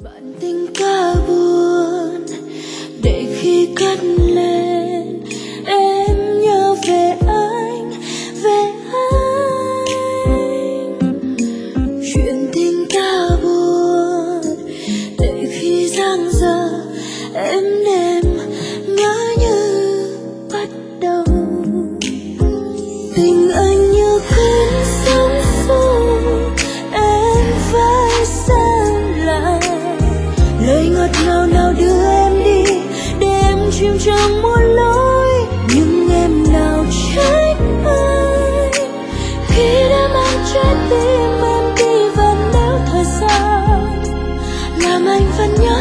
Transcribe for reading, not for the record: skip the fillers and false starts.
Bạn tình ca buồn để khi cất lên em nhớ về anh, về anh. Chuyện tình ca buồn để khi giang dở em đêm ngỡ như bắt đầu. Tình anh như cơn sóng xô em phải xa lạ, lời ngọt ngào nào đưa em đi để em chìm trong muôn lối. Nhưng em nào trách anh khi đã mang trái tim em đi, và nếu thời gian làm anh vẫn nhớ